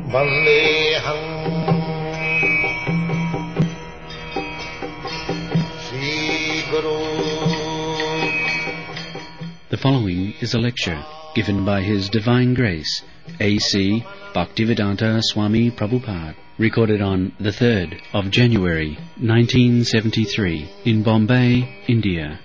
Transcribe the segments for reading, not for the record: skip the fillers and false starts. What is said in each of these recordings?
Vandeham Sri Guru. The following is a lecture given by His Divine Grace, A.C. Bhaktivedanta Swami Prabhupada, recorded on the 3rd of January 1973 in Bombay, India.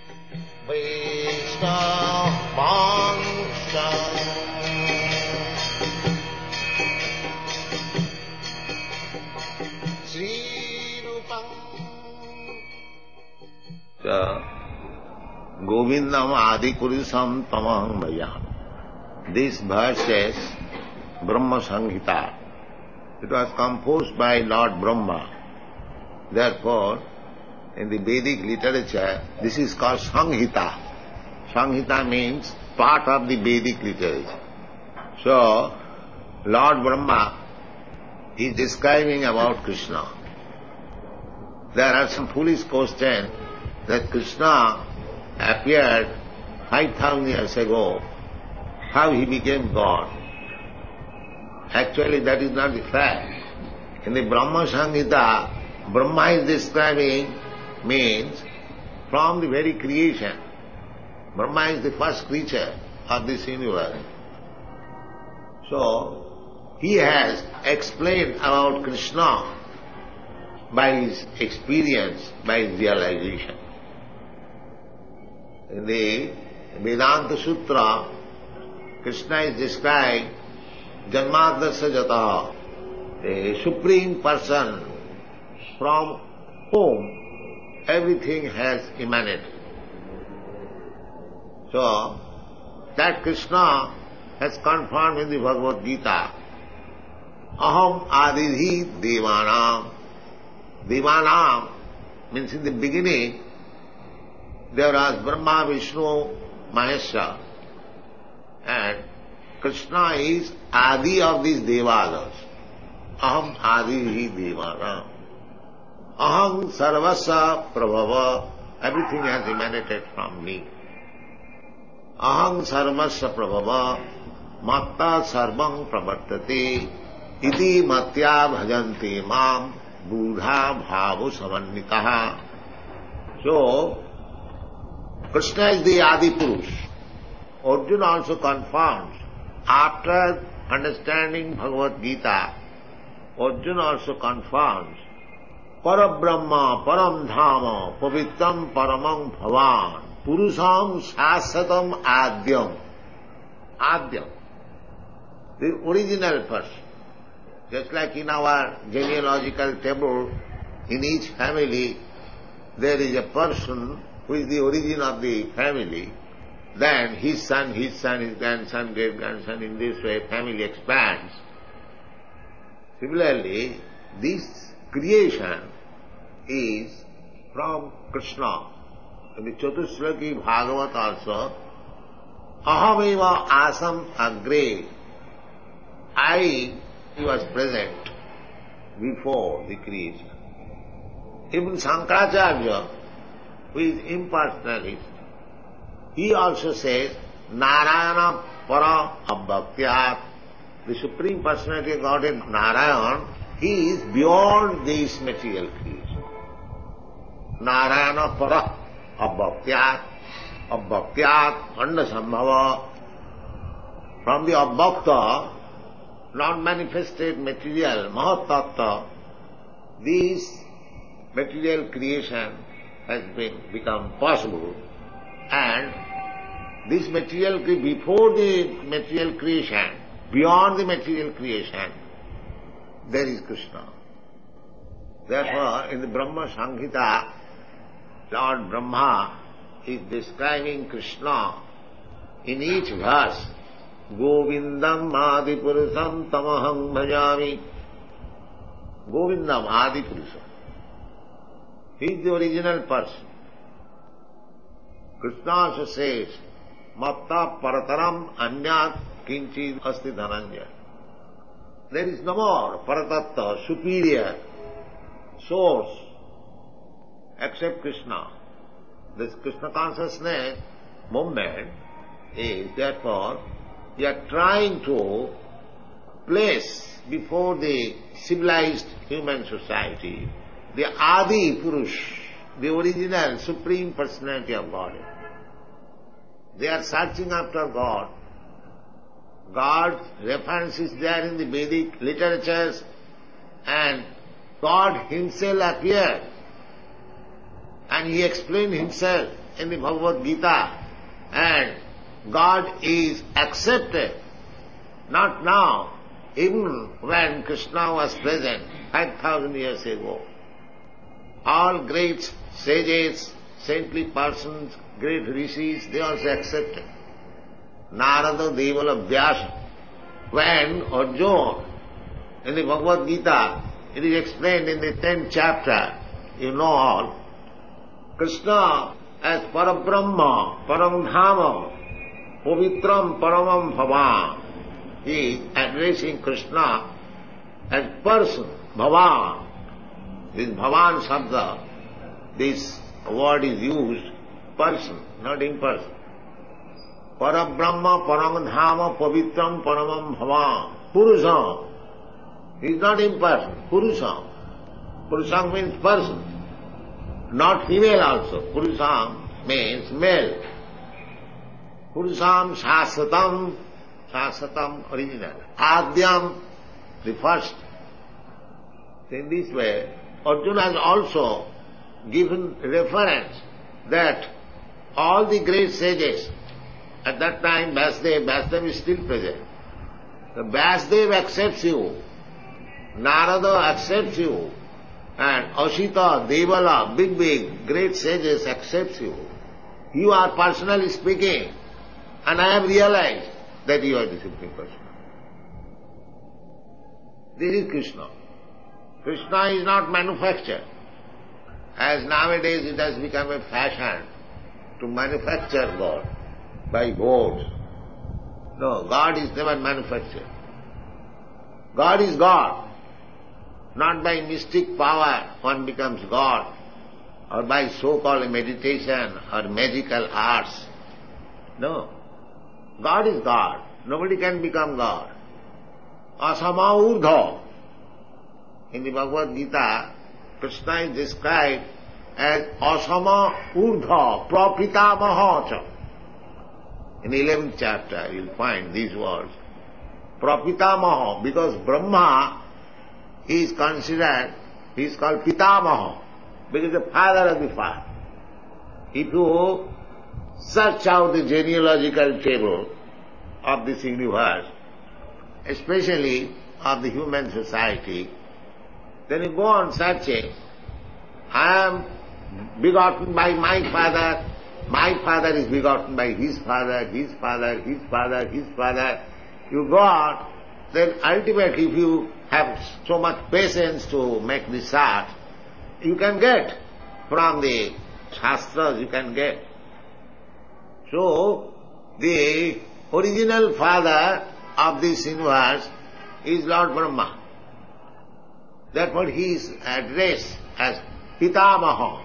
Govindam Adi Purusam Tamaham Bhajam. This verse says Brahma Sanghita. It was composed by Lord Brahma. Therefore, in the Vedic literature, this is called Sanghita. Sanghita means part of the Vedic literature. So, Lord Brahma is describing about Krishna. There are some foolish questions that Krishna appeared 5,000 years ago, how he became God. Actually, that is not the fact. In the Brahma Sanghita, Brahma is describing means from the very creation. Brahma is the first creature of this universe. So, he has explained about Krishna by his experience, by his realization. In the Vedanta Sutra, Krishna is described Janmadasya Jataha, a supreme person from whom everything has emanated. So, that Krishna has confirmed in the Bhagavad Gita, Aham Adidhi Devanam. Devanam means in the beginning there was Brahma, Vishnu, Mahesha, and Krishna is Adi of these Devadas. Aham Adidhi Devanam. Aham Sarvasya Prabhava. Everything has emanated from me. Aham Sarvasya Prabhava. Matta Sarvam Pravartate. Iti Matya Bhajanti Mam. Buddha Bhava Samannitaha. So, Krishna is the Adi Purush. Arjuna also confirms, after understanding Bhagavad Gita, Arjuna also confirms, Parabrahma, Param Dhama, Pavitram Paramam Bhavan, Purusham Shasatam Adyam. Adyam, the original person. Just like in our genealogical table, in each family there is a person who is the origin of the family, then his son, his grandson, great-grandson, in this way family expands. Similarly, this creation is from Krishna. In the Chatushlaki Bhagavat also, Ahameva Asam Agre. I was present before the creation. Even Shankaracharya, who is impersonalist, he also says, Narayana Para Abhaktyat. The Supreme Personality of Godhead, Narayan, he is beyond this material creation. Narayana Para Abhaktyat. Abhaktyat Anda Sambhava. From the Abhakta, non-manifested material, Mahatattva, this material creation has become possible, and this material, before the material creation, beyond the material creation, there is Krishna. Therefore, in the Brahma Sanghita, Lord Brahma is describing Krishna in each verse. Govindam Adi Purusam Tamaham Bhajami. Govindam Adi Purusam. He is the original person. Krishna also says, Matta Parataram Anyat Kinchid Asti Dhananjaya. There is no more Paratattva, superior source, except Krishna. This Krishna consciousness movement is therefore, we are trying to place before the civilized human society the Adi Purush, the original Supreme Personality of Godhead. They are searching after God. God's reference is there in the Vedic literatures, and God Himself appeared and He explained Himself in the Bhagavad Gita, and God is accepted. Not now, even when Krishna was present 5,000 years ago. All great sages, saintly persons, great rishis, they also accepted. Narada, Devala, Vyasa. When Arjuna, in the Bhagavad Gita, it is explained in the 10th chapter, you know all, Krishna as Parabrahma, Paramdhama, Pavitram Paramam Bhavan. He is addressing Krishna as person, Bhavan. This Bhavan Sabda, this word is used, person, not imperson. Parabrahma, Paramdhama, Pavitram Paramam Bhavan. Purusam. He is not imperson, Purusam. Purusam means person. Not female also. Purusam means male. Purusam Shasatam, Shasatam original. Adyam, the first. In this way, Arjuna has also given reference that all the great sages, at that time Vasudev is still present. The Vasudev accepts you, Narada accepts you, and Ashita, Devala, big great sages accepts you. You are personally speaking, and I have realized that you are the Supreme Person. This is Krishna. Krishna is not manufactured. As nowadays it has become a fashion to manufacture God by votes. No, God is never manufactured. God is God. Not by mystic power one becomes God, or by so-called meditation or magical arts. No. God is God. Nobody can become God. Asama urdha. In the Bhagavad Gita, Krishna is described as asama urdha prapitamaha. In the 11th chapter you will find these words. Prapitamaha, because Brahma is considered, he is called Pitamaha, because the father of the father. If you search out the genealogical table of this universe, especially of the human society, then you go on searching. I am begotten by my father is begotten by his father, his father, his father, his father. You go on, then ultimately if you have so much patience to make this art, you can get from the Shastras, you can get. So, the original father of this universe is Lord Brahma. Therefore he is addressed as Pitamaha.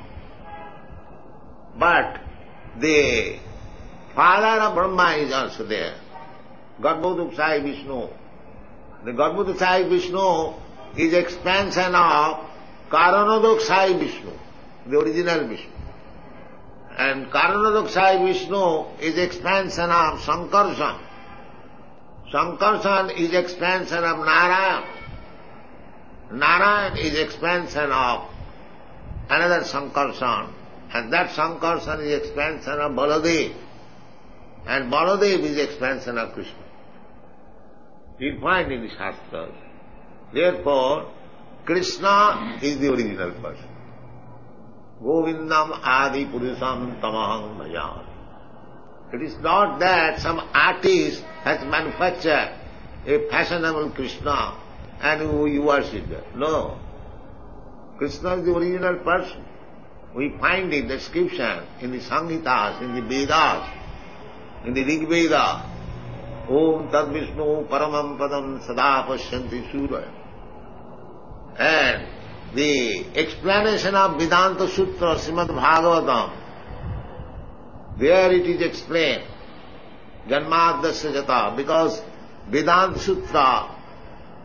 But the father of Brahma is also there, Garbhodakshayi Vishnu. The Garbhodakshayi Vishnu is expansion of Karanadokshayi Vishnu, the original Vishnu. And Karanadokshayi Vishnu is expansion of Sankarsana. Sankarsana is expansion of Narayan. Narayan is expansion of another Sankarsana. And that Sankarsana is expansion of Baladev. And Baladev is expansion of Krishna. You'll find in the Shastras. Therefore, Krishna is the original person. Govindam Adi Purusam Tamaham Bhajan. It is not that some artist has manufactured a fashionable Krishna and you worship that. No. Krishna is the original person. We find the description in the Samhitas, in the Vedas, in the Rig Veda. Om Tad Vishnu Paramam Padam Sada Pashyanti Surya. And the explanation of Vedanta Sutra, Srimad Bhagavatam, there it is explained, Janmadasya Jata, because Vedanta Sutra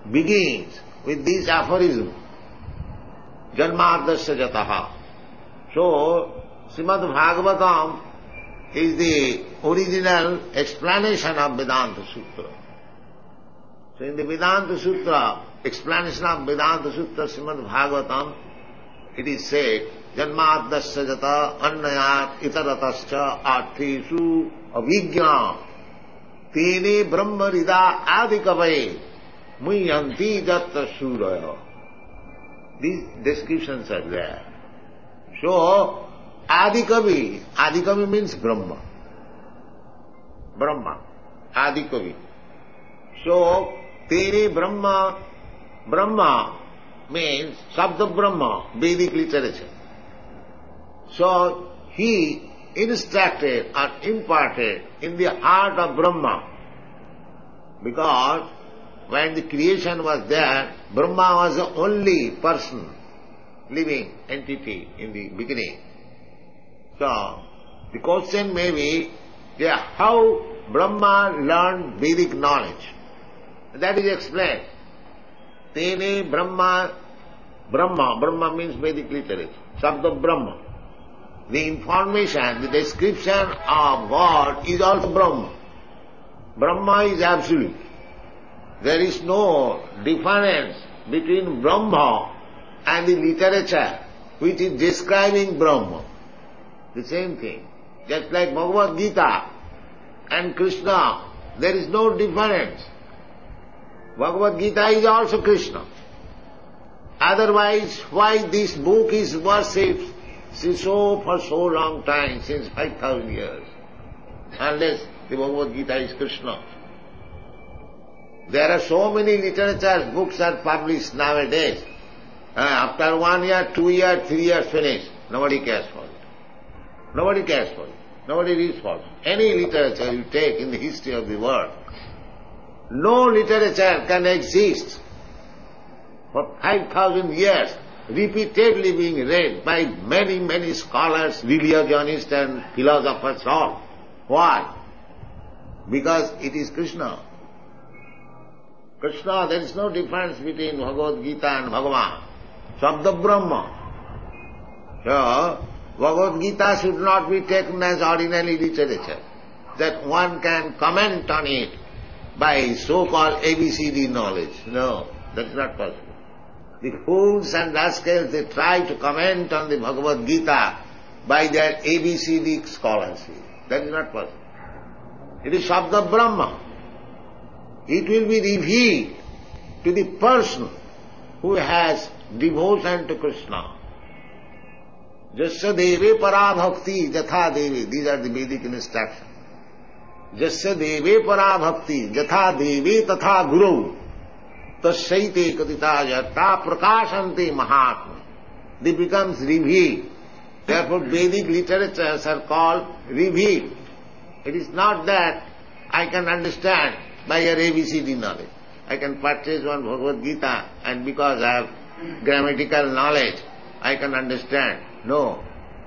begins with this aphorism, Janmadasya Jataha. So, Srimad Bhagavatam is the original explanation of Vedanta Sutra. So in the Vedanta Sutra, explanation of Vedanta Sutra, Srimad Bhagavatam, it is said, Janmadasya Jata Annayat Itaratascha Artheshu Avijna Tene Brahmarida Adikavai Muyanti Jatta Suraya. These descriptions are there. So, Adikavi means Brahma. Adikavi. So, Tene Brahma means Sabda Brahma, Vedic literature. So, he instructed or imparted in the heart of Brahma, because when the creation was there, Brahma was the only person, living entity in the beginning. So, the question may be, how Brahma learned Vedic knowledge. That is explained. Tene Brahma means Vedic literature, Sabda Brahma. The information, the description of God is also Brahma. Brahma is absolute. There is no difference between Brahma and the literature which is describing Brahma. The same thing. Just like Bhagavad Gita and Krishna, there is no difference. Bhagavad Gita is also Krishna. Otherwise, why this book is worshipped for so long time, since 5,000 years, unless the Bhagavad Gita is Krishna? There are so many literature books are published nowadays. After 1 year, 2 years, 3 years finished, nobody cares for it. Nobody cares for it. Nobody reads for it. Any literature you take in the history of the world, no literature can exist for 5,000 years, repeatedly being read by many, many scholars, religionists and philosophers all. Why? Because it is Krishna. Krishna, there is no difference between Bhagavad Gita and Bhagavan. Sabda Brahma. So, Bhagavad Gita should not be taken as ordinary literature, that one can comment on it by so-called ABCD knowledge. No, that is not possible. The fools and rascals, they try to comment on the Bhagavad Gita by their ABCD scholarship. That is not possible. It is Sabda Brahma. It will be revealed to the person who has devotion to Krishna. Jasya deve para bhakti jatha deve. These are the Vedic instructions. Jasya deve para bhakti jatha deve tatha guru tasyaite katita jata prakashante mahatma. They becomes revealed. Therefore Vedic literatures are called revealed. It is not that I can understand by your ABCD knowledge. I can purchase one Bhagavad Gita and because I have grammatical knowledge, I can understand. No.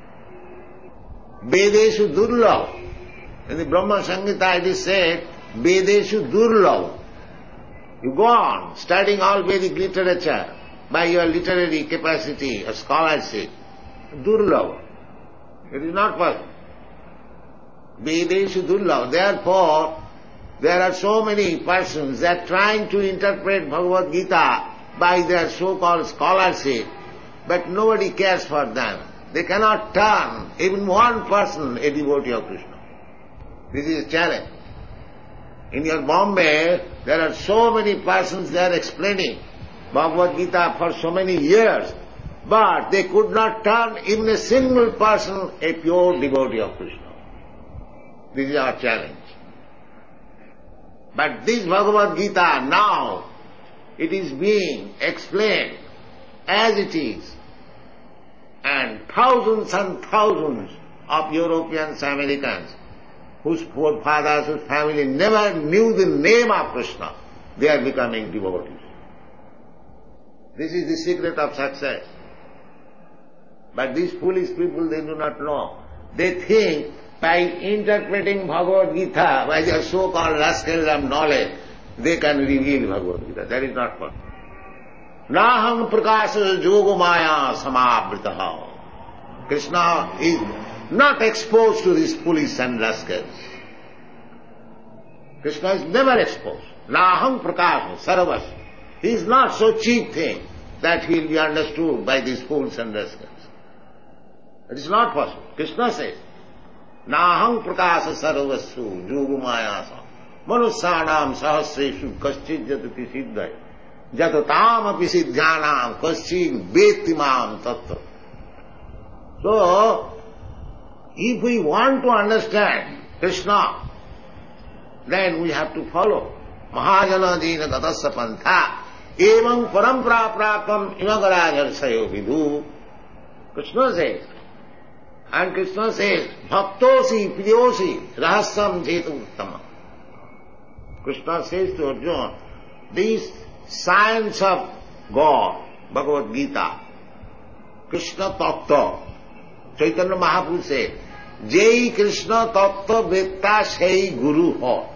Vedeshu durlav. In the Brahma Samhita it is said, Vedeshu durlav. You go on studying all Vedic literature by your literary capacity or scholarship. Durlav. It is not possible. Vedeshu durlav. Therefore, there are so many persons that are trying to interpret Bhagavad Gita by their so-called scholarship, but nobody cares for them. They cannot turn even one person a devotee of Krishna. This is a challenge. In your Bombay, there are so many persons there explaining Bhagavad Gita for so many years, but they could not turn even a single person a pure devotee of Krishna. This is our challenge. But this Bhagavad Gita now, it is being explained as it is. And thousands of Europeans, Americans, whose forefathers, whose family never knew the name of Krishna, they are becoming devotees. This is the secret of success. But these foolish people, they do not know. They think by interpreting Bhagavad Gita by their so-called rascals of knowledge, they can reveal Bhagavad Gita. That is not possible. Naham prakasa yoga maya samavritaha. Krishna is not exposed to these police and rascals. Krishna is never exposed. Naham prakasa sarvas. He is not so cheap thing that he will be understood by these fools and rascals. It is not possible. Krishna says, Naham prakasa sarvassu yoga mayasa manusyanam sahasreshu kaschid jatati siddhai jatatam api siddhyanam kaschid vetimam tattva. So, if we want to understand Krishna, then we have to follow Mahajana Jina Gatasya Pantha Evam Parampara Prapam Imagarajarsayo Vidhu. Krishna says, and Krishna says, Bhaktosi Priyosi Rahasyam Jetu Uttama. Krishna says to Arjuna, this science of God, Bhagavad Gita, Krishna Tattva, Chaitanya Mahaprabhu said, Jai Krishna Tattva Vetta Sei Guru Ho.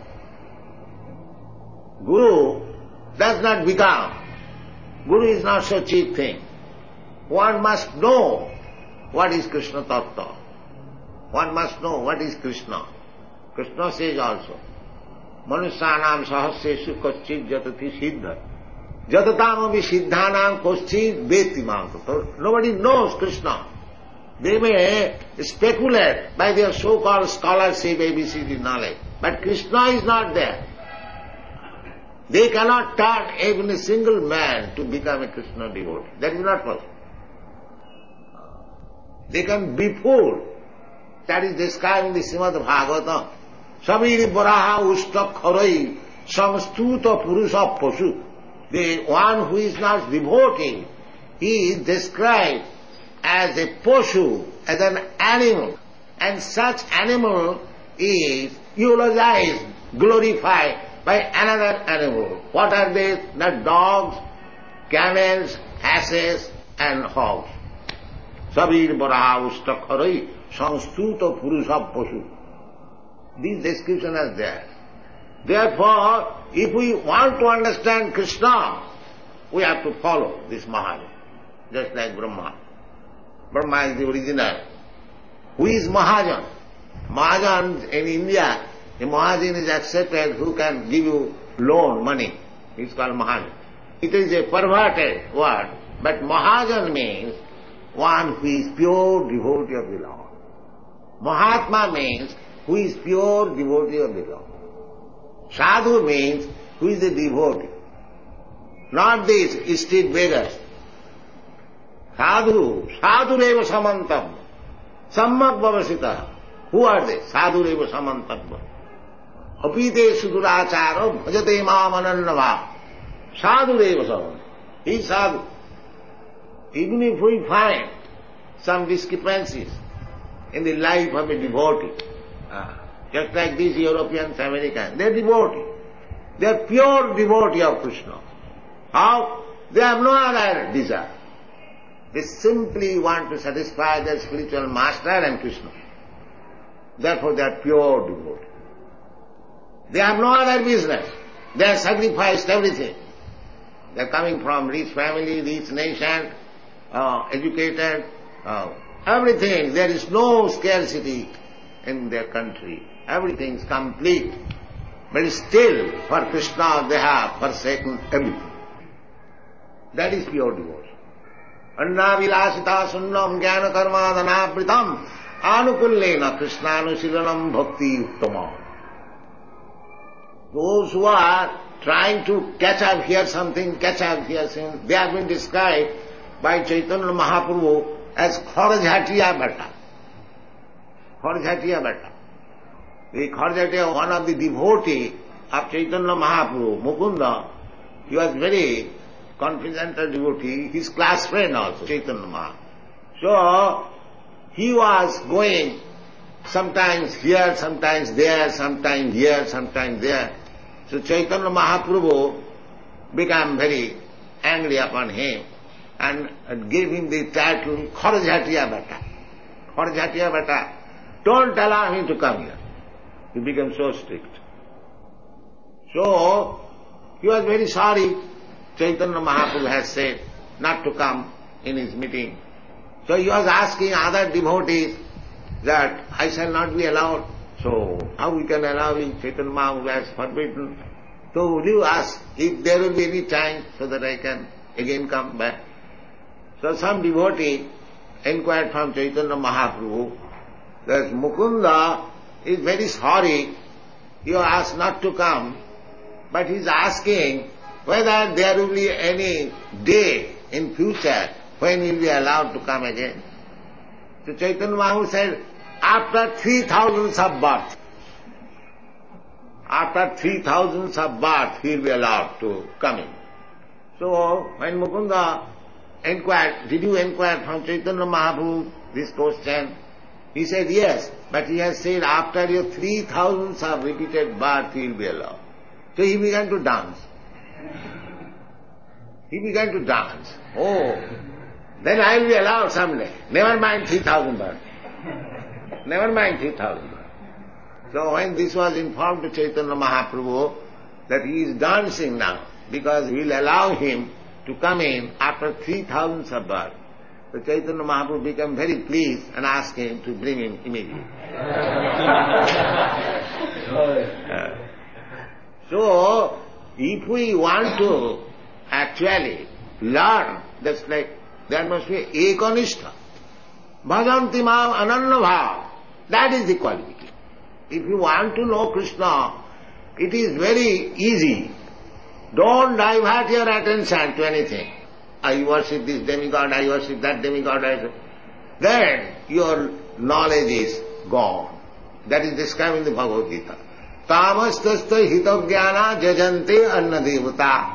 Guru does not become. Guru is not so cheap thing. One must know what is Krishna Tattva. One must know what is Krishna. Krishna says also, Manusyanam sahasreshu kaschid jatati siddha. Jatatam api siddhanam kaschid vetimam. Nobody knows Krishna. They may speculate by their so-called scholarship, ABCD knowledge. But Krishna is not there. They cannot turn even a single man to become a Krishna devotee. That is not possible. They can be fooled. That is described in the Srimad Bhagavatam. Samiri Varaha Usta Kharai Samstuta Purusha Pasu. The one who is not devoting, he is described as a Pashu, as an animal. And such animal is eulogized, glorified by another animal. What are they? The dogs, camels, asses and hogs. Sabir Varaha Usta Kharai Samstuta Purusha Pasu. These descriptions are there. Therefore, if we want to understand Krishna, we have to follow this Mahajan, just like Brahma. Brahma is the original. Who is Mahajan? Mahajan in India, a Mahajan is accepted who can give you loan, money. It's called Mahajan. It is a perverted word, but Mahajan means one who is pure devotee of the Lord. Mahatma means who is pure devotee of the Lord. Sadhu means who is a devotee. Not these street beggars. Sadhu, sadhureva samantam, sammak bhavasita. Who are they? Sadhureva samantam. Apite suduracharo bhajate mam anannava. Sadhureva samantam. He is sadhu. Even if we find some discrepancies in the life of a devotee, just like these Europeans, Americans, they are devotee. They are pure devotee of Krishna. How? They have no other desire. They simply want to satisfy their spiritual master and Krishna. Therefore they are pure devotee. They have no other business. They have sacrificed everything. They are coming from rich family, rich nation, educated, everything. There is no scarcity in their country. Everything is complete. But still, for Krishna they have forsaken everything. That is pure devotion. Anna vilasita sunnam jnana karma dhanapritam anukullena krishnanushilanam bhakti uttama. Those who are trying to catch up here something, catch up here something, they have been described by Chaitanya Mahaprabhu as Kharjhatiya Bhatta. Kharjhatiya Bhatta. The Kharjhatiya, one of the devotee of Chaitanya Mahaprabhu, Mukunda, he was very confidential devotee, his class friend also, Chaitanya Mahaprabhu. So, he was going sometimes here, sometimes there, sometimes here, sometimes there. So Chaitanya Mahaprabhu became very angry upon him and gave him the title Kharjhatiya Bhatta. Kharjhatiya Bhatta. Don't allow him to come here. He became so strict. So, He was very sorry. Chaitanya Mahaprabhu has said not to come in his meeting. So he was asking other devotees that I shall not be allowed. So how we can allow you? Chaitanya Mahaprabhu has forbidden. So will you ask if there will be any time so that I can again come back? So some devotee inquired from Chaitanya Mahaprabhu that Mukunda is very sorry you asked not to come, but he is asking whether there will be any day in future when he will be allowed to come again. So Chaitanya Mahaprabhu said, after 3,000 of birth. After 3,000 of birth he will be allowed to come in. So when Mukunda inquired, did you inquire from Chaitanya Mahaprabhu this question? He said, yes, but he has said after your 3,000 of repeated birth he will be allowed. So he began to dance. He began to dance. Oh, then I will be allowed someday. Never mind 3,000 births. Never mind 3,000 births. So when this was informed to Chaitanya Mahaprabhu that he is dancing now because he will allow him to come in after 3,000 of births, so Chaitanya Mahaprabhu became very pleased and asked him to bring him immediately. So, if we want to actually learn, that's like, there must be ekanishta. Bhajanti mam ananya bhav. That is the qualification. If you want to know Krishna, it is very easy. Don't divert your attention to anything. I worship this demigod, I worship that demigod. Then your knowledge is gone. That is described in the Bhagavad Gita. Tamastasta hitagyana jajante anna devata.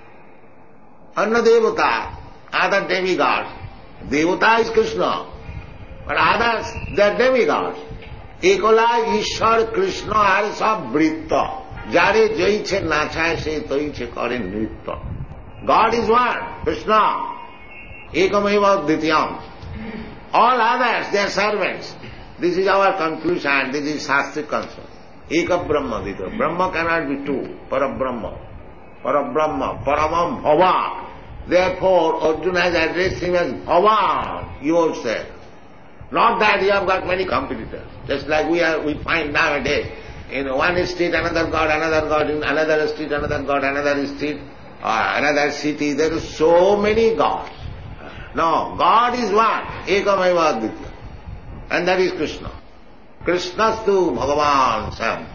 Anna devata, other demigods. Devata is Krishna, but others, they are demigods. Ekola Ishwar Krishna are sab vritta. Jare jaiche nachaye se toiche kare nritta. God is one, Krishna. Ekameva dvityam. All others, they are servants. This is our conclusion, this is Shastric concept. Eka Brahma Dita. Brahma cannot be two. Parabrahma. Parabrahma. Paramam Bhava. Therefore, Arjuna has addressed him as Bhava, yourself. Not that you have got many competitors. Just like we find nowadays. In one street, another god, in another street, another god, another street, another city. There are so many gods. No, God is one. Ekameva Advitya. And that is Krishna. Krishnastu Bhagavan Sam.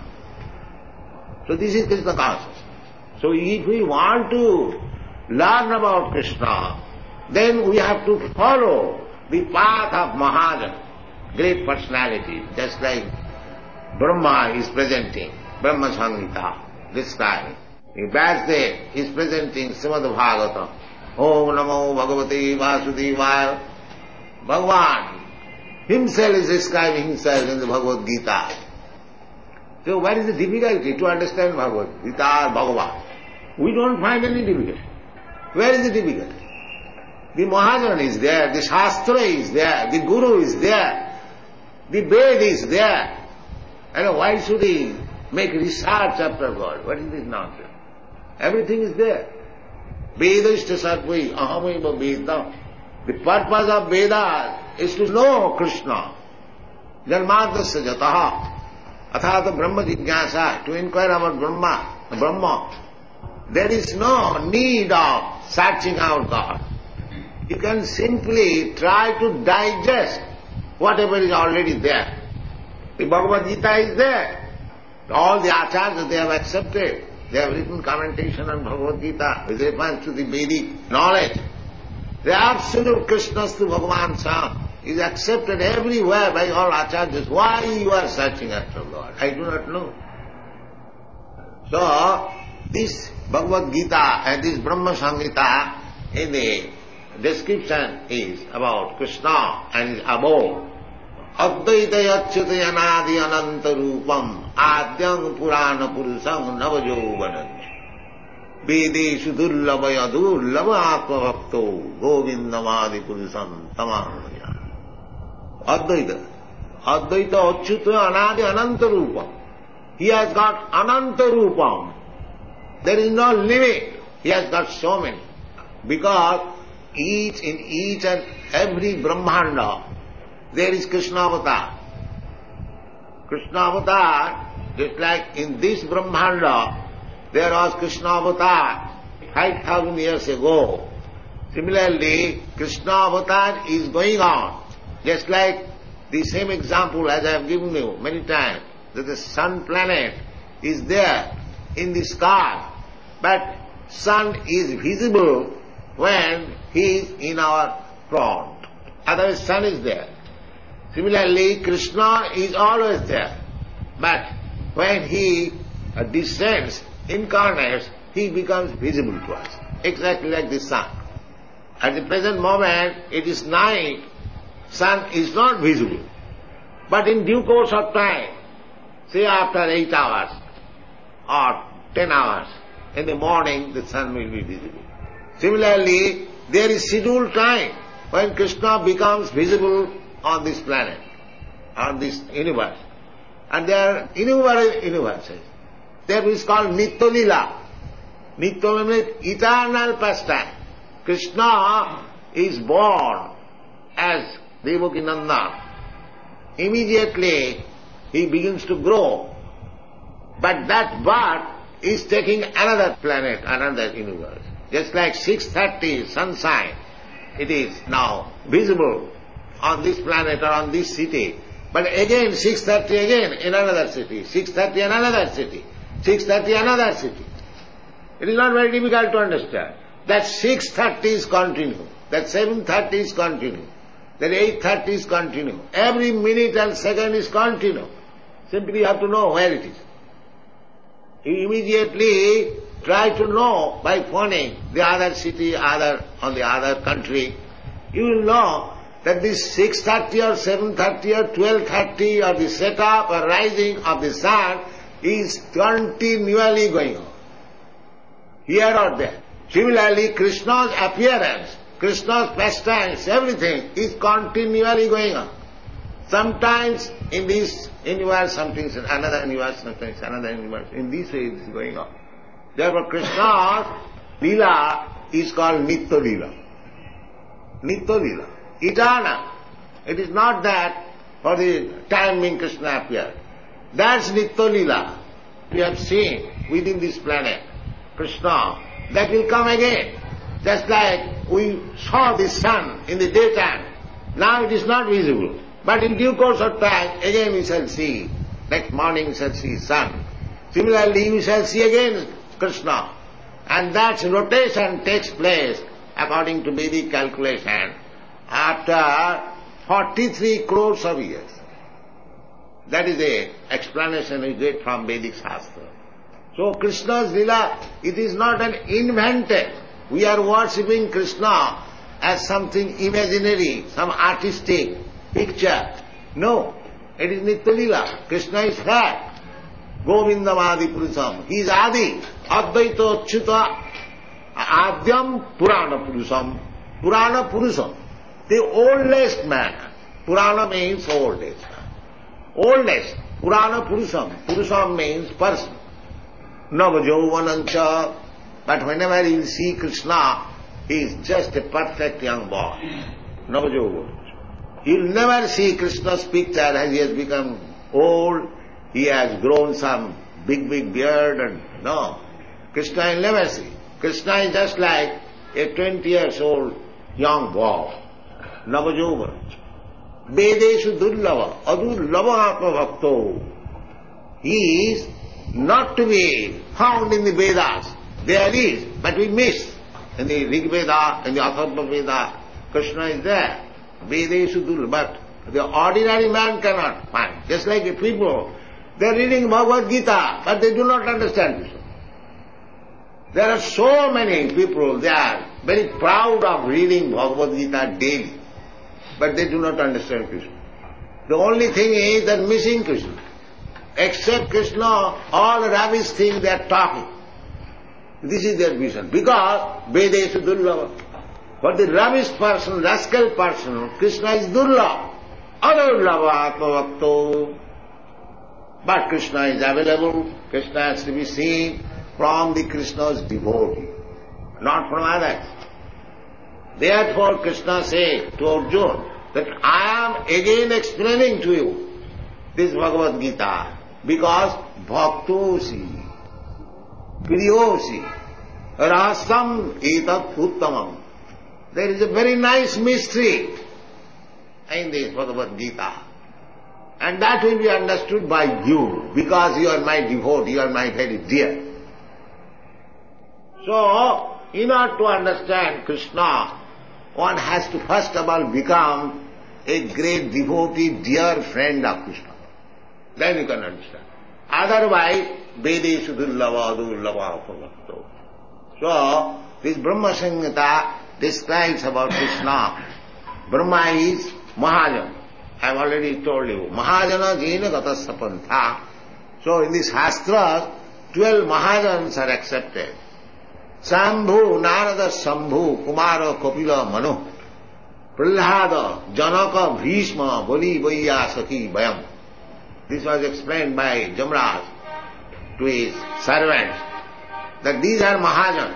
So this is Krishna consciousness. So if we want to learn about Krishna, then we have to follow the path of Mahajan, great personality, just like Brahma is presenting, Brahma Samhita, describing. Vyasdev is presenting Srimad Bhagavatam. Om Namo Bhagavate Vasudevaya. Bhagavan himself is describing himself in the Bhagavad Gita. So what is the difficulty to understand Bhagavad Gita or Bhagavan? We don't find any difficulty. Where is the difficulty? The Mahajan is there, the Shastra is there, the Guru is there, the Ved is there. And why should he make research after God? What is this nonsense? Everything is there. Vedashta sarvai ahameva Veda. The purpose of Veda is to know Krishna. Janmadasya jataha. Athata Brahma jigyasa. To inquire about Brahma. There is no need of searching out God. You can simply try to digest whatever is already there. The Bhagavad Gita is there. All the acharyas, they have accepted. They have written commentation on Bhagavad Gita with reference to the Vedic knowledge. The absolute Krishnastu Bhagavan Sam is accepted everywhere by all acharyas. Why you are searching after God? I do not know. So, this Bhagavad Gita and this Brahma Samhita in the description is about Krishna and his abode. Advaita yachyate anadi ananta rupam adyam purana purusam navajovanam vedeshu durlabaya durlaba atma bhakto govindamadi purusam tamahaya. Advaita achyute anadi ananta rupam. He has got ananta rupam. There is no limit. He has got so many. Because in each and every Brahmanda, there is Krishna avatar. Krishna avatar, just like in this Brahmanda, there was Krishna avatar 5,000 years ago. Similarly, Krishna avatar is going on. Just like the same example as I have given you many times, that the sun planet is there in the sky, but sun is visible when he is in our front. Otherwise sun is there. Similarly, Krishna is always there, but when he descends, incarnates, he becomes visible to us, exactly like the sun. At the present moment, it is night, sun is not visible. But in due course of time, say after 8 hours or 10 hours, in the morning the sun will be visible. Similarly, there is scheduled time when Krishna becomes visible on this planet, on this universe. And there are innumerable universes. There is called Nitya-lila. Nitya means eternal pastime. Krishna is born as Devaki Nanda. Immediately he begins to grow. But that birth is taking another planet, another universe. Just like 6:30 sunshine, it is now visible on this planet or on this city. But again 6:30 again in another city, 6:30 in another city, 6:30 another city. It is not very difficult to understand. That 6:30 is continue, that 7:30 is continue, that 8:30 is continue. Every minute and second is continue. Simply you have to know where it is. You immediately try to know by phoning the other city, on the other country. You will know that this 6:30 or 7:30 or 12:30 or the setup or rising of the sun is continually going on, here or there. Similarly, Krishna's appearance, Krishna's pastimes, everything is continually going on. Sometimes in this universe, sometimes in another universe, sometimes another universe. In this way it is going on. Therefore Krishna's lila is called Nitya-lila. Nitya-lila. Eternal. It is not that for the time being Krishna appeared. That's Nitya-lila. We have seen within this planet, Krishna, that will come again. Just like we saw the sun in the daytime. Now it is not visible. But in due course of time, again we shall see. Next morning we shall see sun. Similarly, we shall see again Krishna. And that rotation takes place, according to Vedic calculation, after 43 crores of years. That is the explanation we get from Vedic Shastra. So Krishna's lila, it is not an invented. We are worshipping Krishna as something imaginary, some artistic picture. No, it is Nitya-lila. Krishna is fact. Govindam Adi Purusam. He is Adi. Advaita Achyuta Adyam Purana Purusam. Purana Purusam. The oldest man. Purana means oldest. Oldest. Purana Purusam. Purusam means person. Navajauvanancha. But whenever you see Krishna, he is just a perfect young boy. Navajauvanancha. You'll never see Krishna's picture as he has become old, he has grown some big beard and no. Krishna will never see. Krishna is just like a 20 years old young boy. Navajauvanancha. Vedeshu durlava, adurlava atma bhakto. He is not to be found in the Vedas. There is, but we miss. In the Rig Veda, in the Atharva Veda, Krishna is there. Vedeshu durlava, but the ordinary man cannot find. Just like the people, they are reading Bhagavad Gita, but they do not understand Krishna. There are so many people, they are very proud of reading Bhagavad Gita daily, but they do not understand Krishna. The only thing is that missing Krishna. Except Krishna, all rubbish things they are talking. This is their vision. Because Vedeshu durlava. For the rubbish person, rascal person, Krishna is durlava. Adurlava atma bhakto. But Krishna is available. Krishna has to be seen. from the Krishna's devotee, not from others. Therefore Krishna said to Arjuna that I am again explaining to you this Bhagavad Gita because bhaktosi, priyosi, rasam etat uttamam. There is a very nice mystery in this Bhagavad Gita. And that will be understood by you because you are my devotee, you are my very dear. So, in order to understand Krishna, one has to first of all become a great devotee, dear friend of Krishna. Then you can understand. Otherwise, Vedeshu dullava dullava bhakto. So, this Brahma Samhita describes about Krishna. Brahma is Mahajan. I have already told you. Mahajana jena gatasya pantha. So, in this Shastra, 12 Mahajans are accepted. Sambhu, Narada, Sambhu, Kumara, Kapila, Manu, Prahlada, Janaka, Bhishma, Bali, Vaya, Saki, Bayam. This was explained by Jamraj to his servants, that these are Mahajans,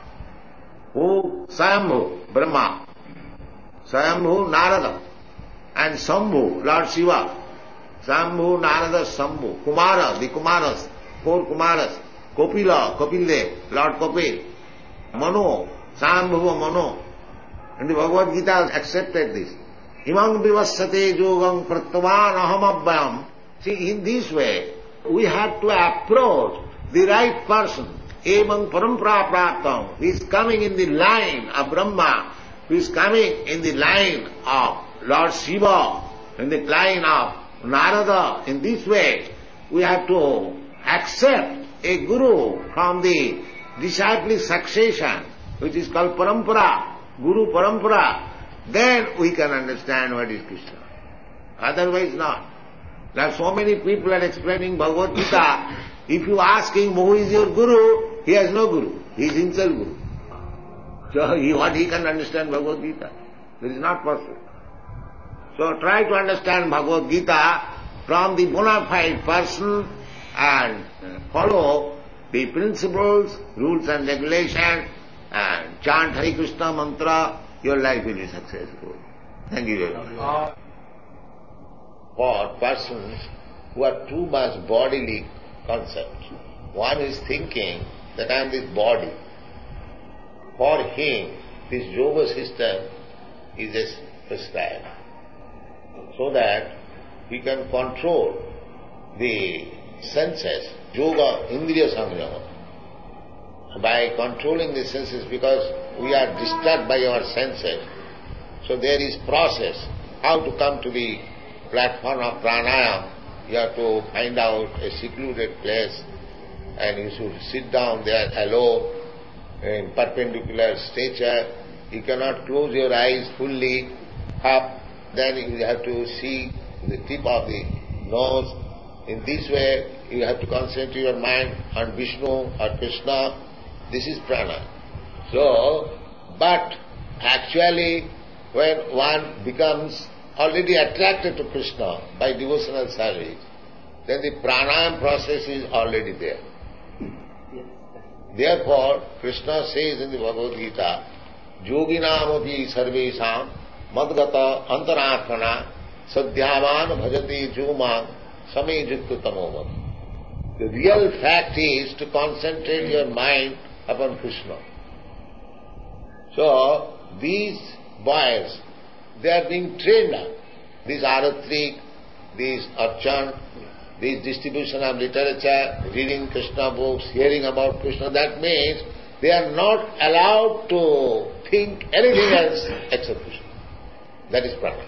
who Sambhu, Brahma, Sambhu, Narada, and Sambhu, Lord Shiva, Sambhu, Narada, Sambhu, Kumara, the Kumaras, 4 Kumaras, Kapila, Kapildev, Lord Kapil, Mano, Sambhuva Mano. And the Bhagavad Gita has accepted this. Imam vivassate yogam prattavan aham abhyam. See, in this way, we have to approach the right person. Evam parampara praptam, who is coming in the line of Brahma, who is coming in the line of Lord Shiva, in the line of Narada. In this way, we have to accept a guru from the disciplic succession, which is called parampara, guru parampara. Then we can understand what is Krishna. Otherwise not. There are so many people are explaining Bhagavad Gita. If you ask him who is your guru, he has no guru. He is himself guru. So what he can understand Bhagavad Gita? This is not possible. So try to understand Bhagavad Gita from the bona fide person and follow the principles, rules and regulations, and chant Hare Krishna mantra, your life will be successful. Thank you very much. For persons who are too much bodily concept, one is thinking that I am this body. For him, this yoga system is prescribed, so that he can control the senses, yoga, indriya samyama. By controlling the senses, because we are disturbed by our senses, so there is process how to come to the platform of pranayama. You have to find out a secluded place and you should sit down there alone in perpendicular stature. You cannot close your eyes fully up. Then you have to see the tip of the nose. In this way, you have to concentrate your mind on Vishnu or Krishna. This is prana. So, but actually, when one becomes already attracted to Krishna by devotional service, then the pranayama process is already there. Therefore, Krishna says in the Bhagavad Gita, Yoginamapi sarvesham madgata antaratmana sadhyavan bhajati jumam same jukta tamovam. The real fact is to concentrate your mind upon Krishna. So, these boys, they are being trained up. These aratrik, these archan, this distribution of literature, reading Krishna books, hearing about Krishna, that means they are not allowed to think anything else except Krishna. That is prana.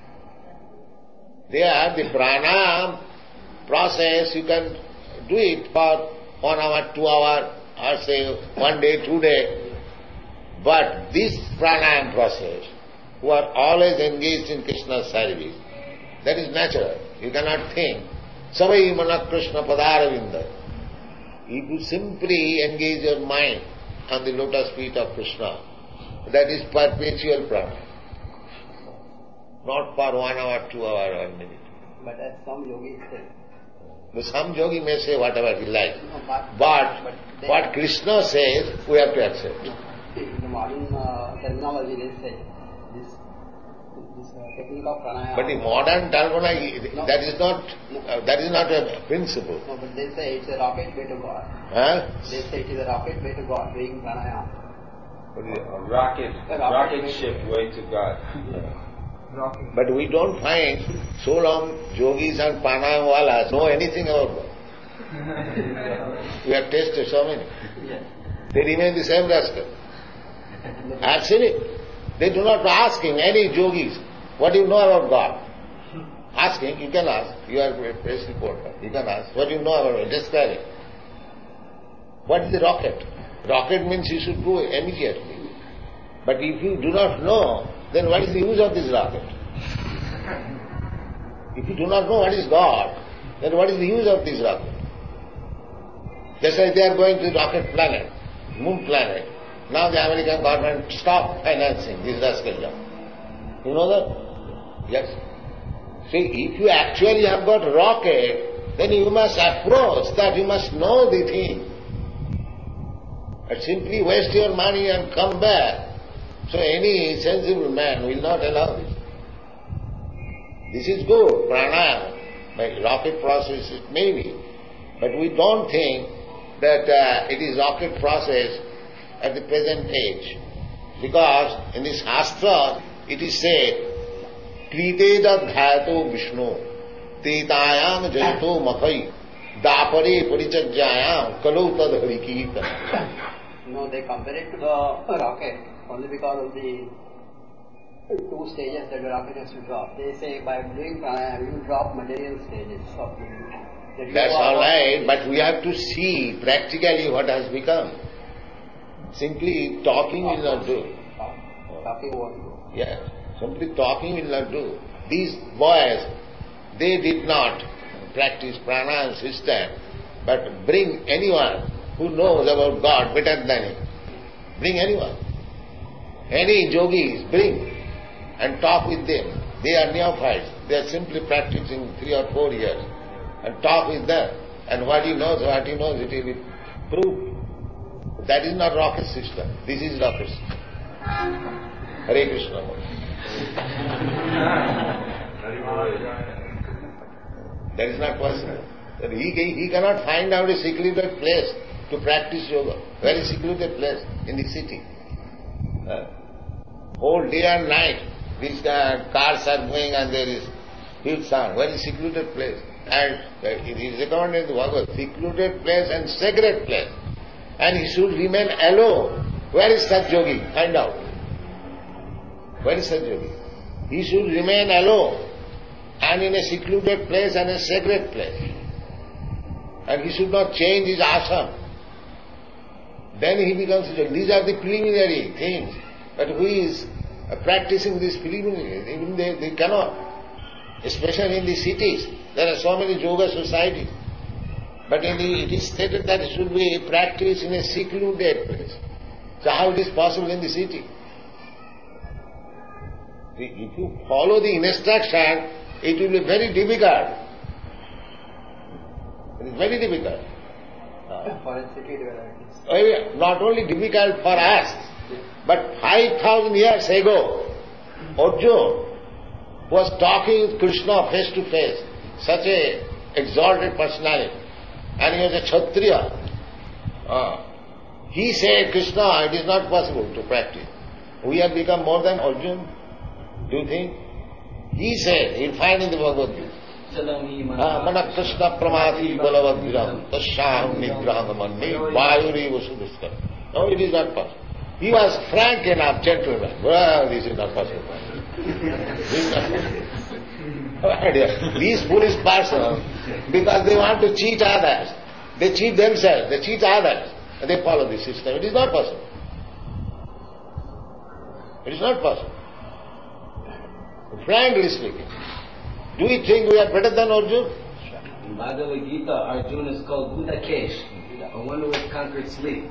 There, the prana process, you can do it for 1 hour, 2 hours, or say 1 day, 2 days. But this pranayama process, who are always engaged in Krishna's service, that is natural. You cannot think, Savai Mana Krishna Padaravinda. If you simply engage your mind on the lotus feet of Krishna, that is perpetual prana. Not for 1 hour, 2 hours or minute. But as some yogis say, Some yogi may say whatever he likes. No, But what Krishna says, we have to accept. in the modern terminology, they say this technique of pranayama. But in modern terminology, No. that is not a principle. No, but they say it's a rocket way to God. Huh? They say it is a rocket way to God, doing pranayama. What is it? A rocket ship way to God. But we don't find so long yogis and pranayamawalas know anything about God. We have tasted so many. Yes. They remain the same rascal. I have seen it. They do not ask him, any yogis, what do you know about God? Ask him, you can ask. You are a press reporter. You can ask, what do you know about it? Describe it. What is the rocket? Rocket means you should go immediately. But if you do not know, then what is the use of this rocket? If you do not know what is God, then what is the use of this rocket? Just like they are going to rocket planet, moon planet. Now the American government stopped financing this rascal job. You know that? Yes. See, if you actually have got rocket, then you must approach that, you must know the thing. But simply waste your money and come back. So any sensible man will not allow this. This is good, pranayama. By rocket process it may be. But we don't think that it is rocket process at the present age. Because in this Shastra it is said, Kriteda dhyato Vishnu, Tetayam jayato makhai, Dapare parichajayam, kalau tad harikirtan. No, they compare it to the rocket only because of the two stages that the rocket has to drop. They say by doing pranayama, you drop material stages of the That's all right, but we have to see practically what has become. Simply talking will not do. Talking won't do. Yes, simply talking will not do. These boys, they did not practice pranayama system, but bring anyone who knows about God better than him. Bring anyone. Any yogis, bring and talk with them. They are neophytes. They are simply practicing 3 or 4 years. And talk with them. And what he knows, it will be proved. That is not rocket system. This is rocket system. Hare Krishna. That is not possible. He cannot find out a secluded place to practice yoga. Very secluded place in the city. Whole day and night these cars are going and there is huge sound. Very secluded place. And it is recommended in the Bhagavad, secluded place and sacred place. And he should remain alone. Where is such yogi? Find out. Where is such yogi? He should remain alone and in a secluded place and a sacred place. And he should not change his ashram. Then he becomes a yogi. These are the preliminary things. But who is practicing these preliminaries? Even they cannot. Especially in the cities. There are so many yoga societies. But it is stated that it should be practiced in a secluded place. So how it is possible in the city? If you follow the instruction, it will be very difficult. It is very difficult. For a city development. Not only difficult for us, but 5,000 years ago, Arjuna was talking with Krishna face to face, such a exalted personality, and he was a Kshatriya. He said, Krishna, it is not possible to practice. We have become more than Arjuna. Do you think? He said, you'll find in the Bhagavad Gita, Mana Krishna Pramati Balavadviram Tasyaham Nigrahamanni Vayuri Vasudhuskar. No, it is not possible. He was frank enough, gentleman. Well, this is not possible. This is not possible. These foolish persons, because they want to cheat others, they cheat themselves, they cheat others, and they follow this system. It is not possible. It is not possible. Frankly speaking, do we think we are better than Arjuna? In Bhagavad Gita, Arjuna is called Buddhakesh, or one who has conquered sleep.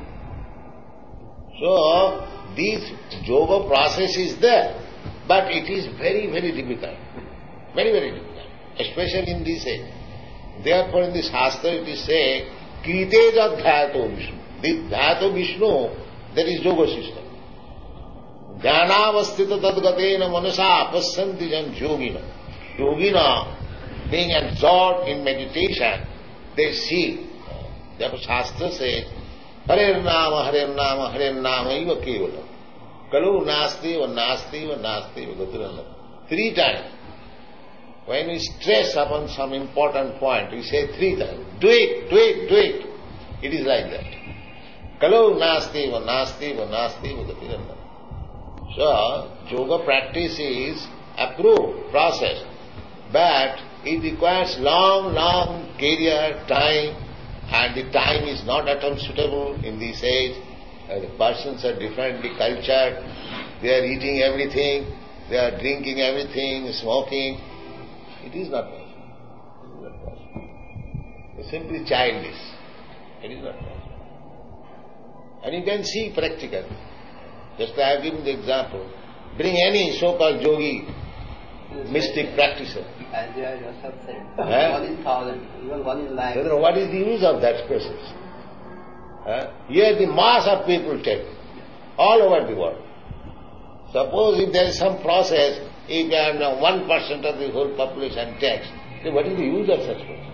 So, this yoga process is there, but it is very, very difficult. Very, very difficult. Especially in this age. Therefore in the Shastra it is said, Kriteja Dhyato Vishnu. This Dhyato Vishnu, that is yoga system. Jnanavastita tadgatena manasa pasyanti jan yogina. Yogina, being absorbed in meditation, they see. Therefore Shastra says, Harer Nama, Harer Nama, Harer Nama, eva kevalam. Kalu nasti, va nasti, va nasti, va gatirana. 3 times. When we stress upon some important point, we say 3 times. Do it, do it, do it. It is like that. Kalu nasti, va nasti, va nasti, va gatirana. So, yoga practice is approved process, but it requires long career, time, and the time is not at all suitable in this age. The persons are differently cultured, they are eating everything, they are drinking everything, smoking. It is not possible. It is not possible. It's simply childish. It is not possible. And you can see practically. Just I have given the example. Bring any so-called yogi, mystic practitioner. As you yourself said, 1 in 1,000, even 1 in lakh. What is the use of that person? Here the mass of people take, all over the world. Suppose if there is some process, if 1% of the whole population takes, then what is the use of such person?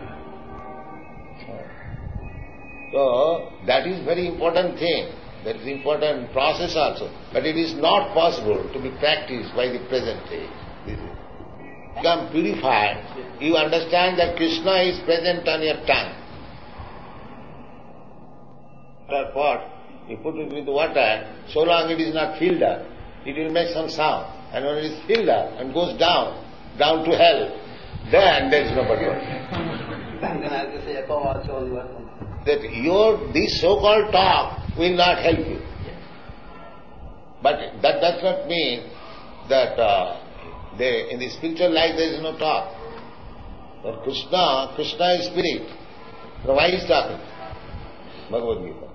So, that is very important thing. That is important process also. But it is not possible to be practiced by the present age. Become purified, you understand that Krishna is present on your tongue. After pot, you put it with water, so long it is not filled up, it will make some sound. And when it is filled up and goes down to hell, then there is no control. That this so-called talk will not help you. But that does not mean that in the spiritual life there is no talk. But Krishna is spirit. So why is talking? Bhagavad Gita.